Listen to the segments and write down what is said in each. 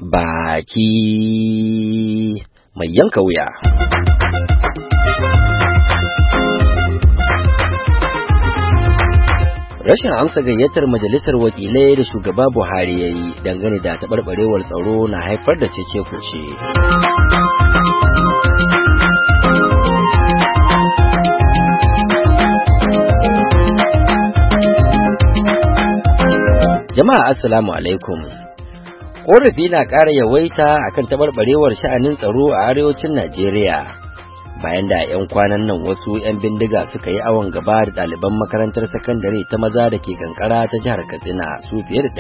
baki mai yanka wuya. Rashin amsa gayyatar majalisar wakilai da shugaba Buhari ya yi dangane da taɓarɓarewar tsaro na haifar da cece-kuce. Jama'a assalamu alaikum. Ƙorafi na ƙara yawaita akan taɓarɓarewar sha'anin tsaro a arewacin Najeriya. Bayan da 'yan kwanan nan wasu 'yan bindiga suka yi awon gaba da ɗaliban makarantar sakandare ta maza da ke kankara ta jihar Katsina su fiye da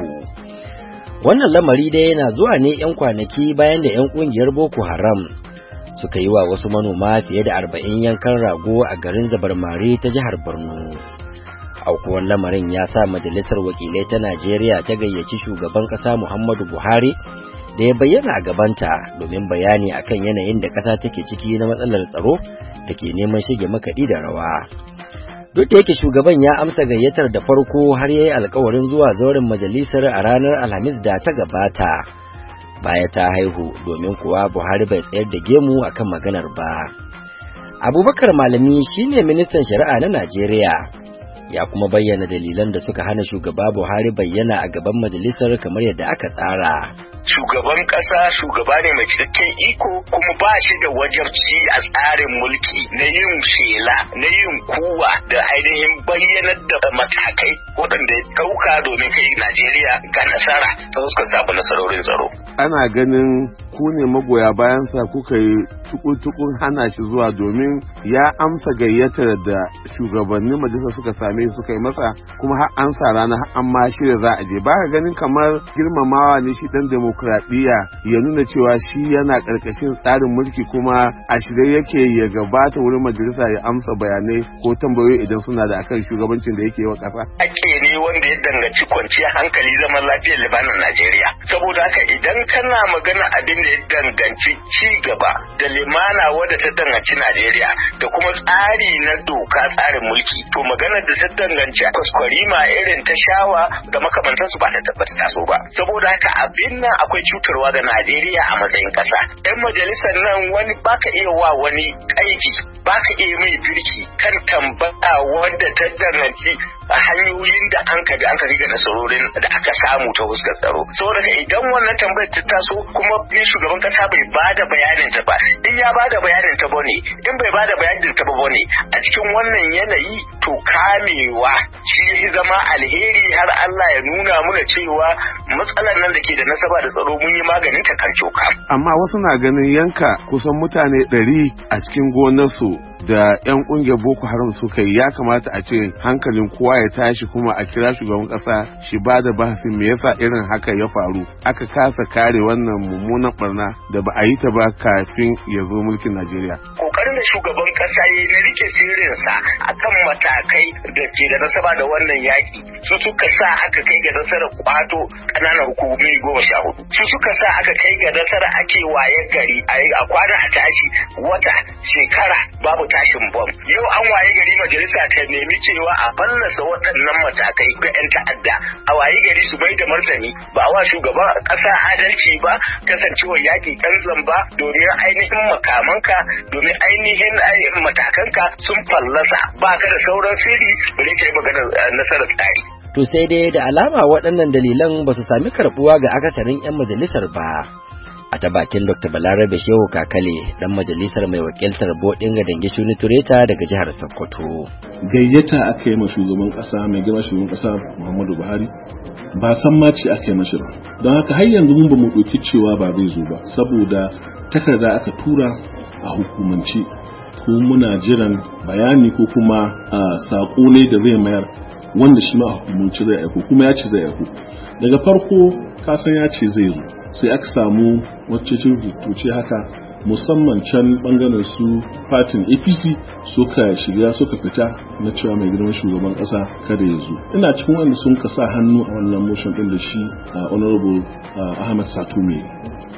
300. Wannan lamari dai yana zuwa ne 'yan kwanaki bayan da 'yan ƙungiyar Boko Haram suka yi wa wasu manoma fiye da 40 yankan rago a garin Zabarmari ta jihar Borno. Aukuwar lamarin ya sa majalisar wakilai ta Najeriya ta gayyaci shugaban ƙasa Muhammadu Buhari da ya bayyana a gabanta domin bayani akan yanayin da ƙasa take ciki na matsalar tsaro da ke neman shige makaɗi da rawa. Duk da yake shugaban ya amsa gayyatar da farko har ya yi alkawarin zuwa zauren majalisar a ranar Alhamis da ta gabata, baya ta haihu domin kuwa Buhari bai tsayar da gemu akan maganar ba. Abubakar Malami shine ministan shari'a na Najeriya, ya kuma bayyana dalilan da suka hana shugaba Buhari bayyana a gaban majalisar kamar yadda aka tsara. Shugaban ƙasa shugaba ne mai cikakken iko kuma ba shi da wajabci a tsarin mulki na yin shela na yin kuwa da ainihin bayyanar da matakai waɗanda ya ɗauka domin kai Najeriya ga nasara ta fuskar samun nasarorin tsaro. Ana ganin ku ne magoya bayansa kuka yi tukun hana shi zuwa domin ya amsa gayyatar da shugabannin majalisa suka same suka yi masa kuma har an sa rana an ma shirya za a je. Ba ka ganin kamar girmamawa ne shi dan demokradiyya ya nuna cewa shi yana karkashin tsarin mulki kuma a shirye yake ya gabata wurin majalisa ya amsa bayanai ko tambayoyi idan suna da akan shugabancin da yake yi wa kasa. Ake ne wanda ya danganci kwanciyar hankali zaman lafiyar Libanon Najeriya. Saboda haka idan kana magana abin da ya danganci ci gaba da limana wadda ta danganci Najeriya da kuma tsari na doka tsarin mulki to maganar da ta danganci kwaskwarima irin ta shawa da makamantansu ba ta tabbata taso ba. Saboda haka abin nan akwai cutarwa ga Najeriya a matsayin ƙasa. 'Yan majalisar nan wani baka iya wa wani aiki baka iya mai birki kan tambaya wadda ta danganci hanyoyin da an ka ga nasarorin da aka samu ta fuskar tsaro. Saboda idan wannan tambayar ta taso kuma shugaban kasa bai bada bayanin ta ba, in ya bada bayanin ta bane, in bai bada bayanin ta ba bane, a cikin wannan yanayi to kamewa shi zama alheri har Allah ya nuna muna cewa matsalar nan da ke da nasaba da tsaro mun yi maganin ta kan coka. Amma wasu na ganin yanka kusan mutane 100 a cikin gonarsu da 'yan ƙungiyar Boko Haram suka yi ya kamata a ce hankalin kowa ya tashi kuma a kira shugaban ƙasa shi ba da bahasin me yasa irin haka ya faru aka kasa kare wannan mummunan barna da ba a yi ta ba kafin ya zo mulkin Najeriya. Kokarin da shugaban ƙasa ya na rike sirrinsa akan matakai da ke da nasaba da wannan yaki su suka sa aka kai ga nasarar kwato ƙananan hukumomi 14. Su suka sa aka kai ga nasarar ake waye gari a kwana a tashi wata shekara babu tashin bom. Yau an waye gari majalisa ta nemi cewa a fallasa waɗannan matakai ga 'yan ta'adda a waye gari su bai da martani ba wa shugaban ƙasa adalci ba kasancewar yaƙi ɗan zamba domin ainihin makamanka domin ainihin matakanka sun fallasa ba ka da sauran sirri bare ka yi maganar nasarar tsari. To sai dai da alama waɗannan dalilan ba su sami karɓuwa ga akasarin 'yan majalisar ba. A ta bakin Dr. Balarabe Shehu Kakale, dan majalisar mai wakiltar Bodinga Dange Shuni Tureta daga jihar Sokoto. Gayyata aka yi ma shugaban kasa mai girma shugaban kasa Muhammadu Buhari ba san ma ce aka yi mashi ba. Don haka har yanzu mun ba mu ɗauki cewa ba zai zo ba saboda takarda aka tura a hukumance ko muna jiran bayani ko kuma saƙo ne da zai mayar wanda shi ma a hukumance zai aiko kuma ya ce zai aiko. Daga farko kasan ya ce zai zo sai aka samu wacce ce haka musamman can bangaren su fatin APC suka shiga suka fita na cewa mai girman shugaban kasa kada ya zo. Ina cikin wanda sun ka sa hannu a wannan motion din da shi honorable Ahmed Satume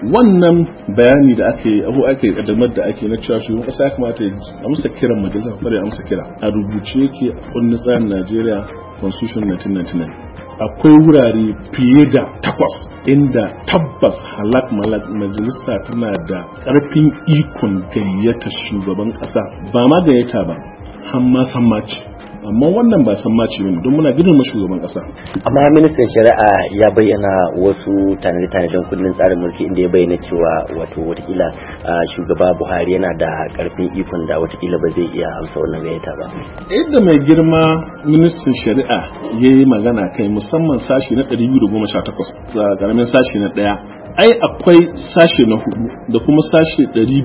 wannan bayani da ake kaddamar da ake na cewa shugaban kasa ya kamata ya amsa kiran majalisa kuma ya amsa kira a rubuce yake a kundin tsarin Najeriya Constitution 1999. Akwai wurare fiye da 8 inda tabbas halak malak majalisa tana da karfin ikon gayyata shugaban kasa, ba ma gayyata ba har ma sammaci. Amma wannan ba san mace ne don muna girma shugaban kasa. Amma ministan shari'a ya bayyana wasu tanade-tanaden kundin tsarin mulki inda ya bayyana cewa watakila shugaba Buhari yana da karfin ikon da watakila ba zai iya amsa wannan gayyata ba. Yadda mai girma ministan shari'a ya yi magana kai musamman sashi na 218 da karamin sashi na 1 ai akwai sashe na 4 da kuma sashe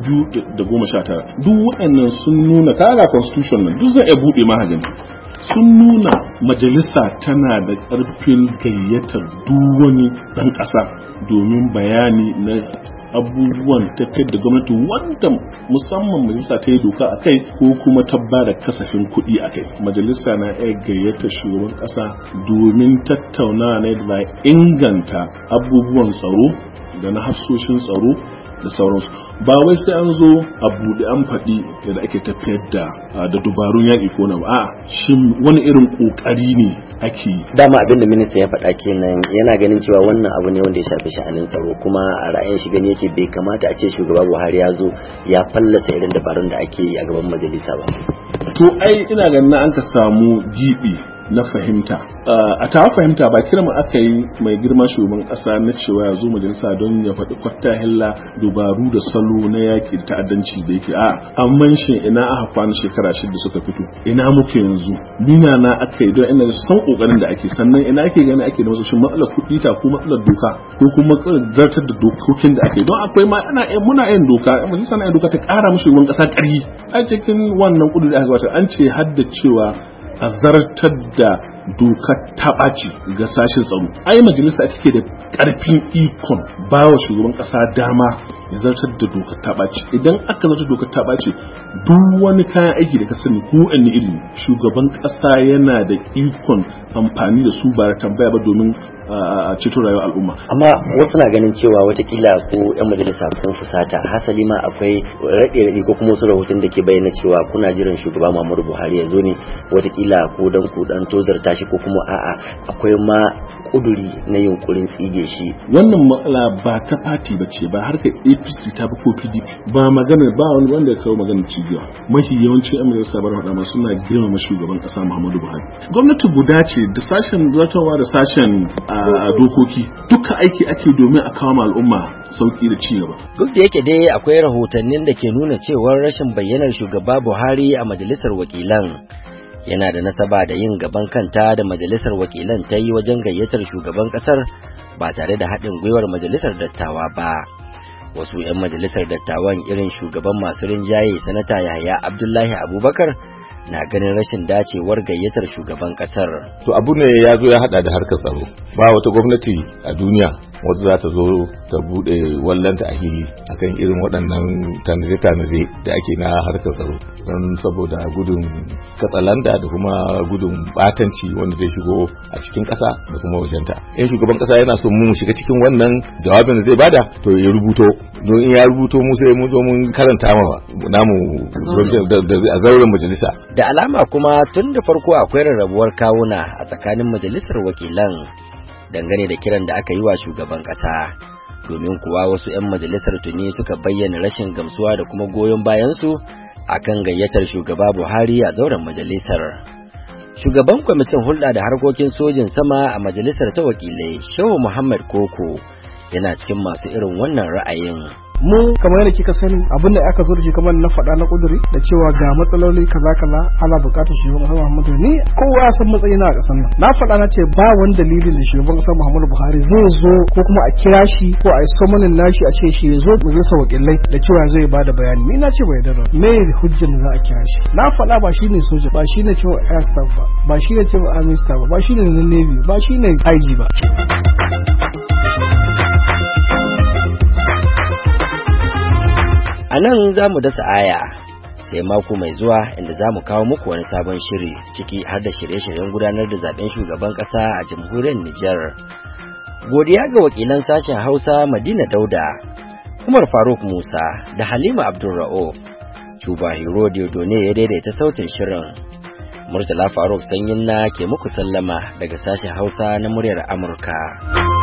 219 duk waɗannan sun nuna kara constitution nan duk zai iya buɗe mahajin sun nuna majalisa tana da ƙarfin gayyatar duk wani ɗan ƙasa domin bayani na abubuwan tafiyar da gwamnati wanda musamman majalisa ta yi doka a kai ko kuma ta ba da kasafin kuɗi a kai. Majalisa na iya gayyatar shugaban ƙasa domin tattaunawa ne da inganta abubuwan tsaro da na hafsoshin tsaro da sauransu. Ba wai sai an zo a buɗe an faɗi yadda ake tafiyar da dubarun yaƙi ko na ba, shi wani irin ƙoƙari ne ake yi. Dama abin da minista ya faɗa kenan, yana ganin cewa wannan abu ne wanda ya shafi sha'anin tsaro, kuma a ra'ayin shi gani yake bai kamata a ce shugaba Buhari ya zo ya fallasa irin dabarun da ake yi a gaban majalisa ba. To ai ina ganin an ka samu gibi na fahimta. A tawa fahimta ba kirma aka yi mai girma shugaban ƙasa na cewa ya zo majalisa don ya faɗi kwatta hilla dubaru da salo na yaƙi da ta'addanci da yake amma shi ina aka kwana shekara 6 suka fito, ina muke yanzu, nina na aka yi don ina san ƙoƙarin da ake, sannan ina ake gani ake da masoshin matsalar kuɗi ta ko matsalar doka ko kuma matsalar zartar da dokokin da ake, don akwai ma muna yin doka, majalisa na yin doka ta ƙara mu shugaban ƙasa ƙarfi. A cikin wannan ƙudu da aka gabatar an ce hadda cewa a zartar da dokar ta ɓaci ga sashen tsaro. Ai majalisa take da ƙarfin ikon ba wa shugaban ƙasa dama ya zartar da dokar ta ɓaci. Idan aka zartar dokar ta ɓaci duk wani kayan aiki da ka sani ko wani iri shugaban ƙasa yana da ikon amfani da su ba da tambaya ba domin a ceto rayuwar al'umma. Amma wasu na ganin cewa watakila ko 'yan majalisa kun fusata, hasali ma akwai raɗe-raɗe ko kuma wasu rahoton da ke bayyana cewa kuna jiran shugaba Muhammadu Buhari ya zo ne watakila ko dan tozarta shi ko kuma a'a akwai ma kuduri na yunkurin tsige shi. Wannan matsala ba ta fati ba ce, ba harkar APC ta ba ko PDP, ba magana ba wani wanda ya kawo maganar cigiya. Mafi yawancin 'yan majalisa bar hada suna girmama shugaban ƙasa Muhammadu Buhari. Gwamnati guda ce da sashen zartarwa da sashen a dokoki duka aiki ake domin a kawo al'umma sauki da cigaba. Duk da yake dai akwai rahotannin da ke nuna cewar rashin bayyanar shugaba Buhari a majalisar wakilan yana da nasaba da yin gaban kanta da majalisar wakilan ta yi wajen gayyatar shugaban kasar ba tare da haɗin gwiwar majalisar dattawa ba. Wasu 'yan majalisar dattawan irin shugaban masu rinjaye sanata Yahaya Abdullahi Abubakar na ganin rashin dacewar gayyatar shugaban kasar. To abu ne ya zo ya hada da harkar tsaro. Ba wata gwamnati a duniya wanda za ta zo ta bude wallanta a hili akan irin waɗannan tanade-tanade da ake na harkar tsaro. Don saboda gudun katsalanda da kuma gudun batanci wanda zai shigo a cikin ƙasa da kuma wajenta. In shugaban ƙasa yana son mu shiga cikin wannan jawabin da zai bada to ya rubuto. Don in ya rubuto mu sai mun zo mun karanta ma namu a zauren majalisa. Da alama kuma tun da farko akwai rarrabuwar kawuna a tsakanin majalisar wakilan dangane da kiran da aka yi wa shugaban ƙasa, domin kuwa wasu 'yan majalisar tuni suka bayyana rashin gamsuwa da kuma goyon bayansu akan gayyatar shugaba Buhari a zauren majalisar. Shugaban kwamitin hulɗa da harkokin sojin sama a majalisar ta wakilai Shehu Muhammad Koko yana cikin masu irin wannan ra'ayin. Mu kamar yadda kika sani abin da aka zo da shi kamar na faɗa na kuduri da cewa ga matsaloli kaza ana buƙatar shugaban ƙasar Muhammadu, ni kowa ya san matsayi na ƙasar nan. Na faɗa na ce ba wani dalilin da shugaban ƙasar Muhammadu Buhari zai zo ko kuma a kira shi ko a yi somanin nashi a ce shi ya zo majalisar wakilai da cewa zai ba da bayani. Ni na ce bai da me hujjar da za a kira shi. Na faɗa ba shine soja, ba shine cewa air staff ba shine cewa army staff ba shine na navy ba shine IG ba. A nan za mu dasa aya sai mako mai zuwa inda za mu kawo muku wani sabon shiri ciki har da shirye-shiryen gudanar da zaben shugaban ƙasa a jamhuriyar Nijar. Godiya ga wakilan sashen Hausa Madina Dauda Umar Faruk Musa da Halima Abdulra'uf. Cuba Hero Diodone ya daidaita sautin shirin. Murtala Faruk Sanyin na ke muku sallama daga sashen Hausa na muryar Amurka.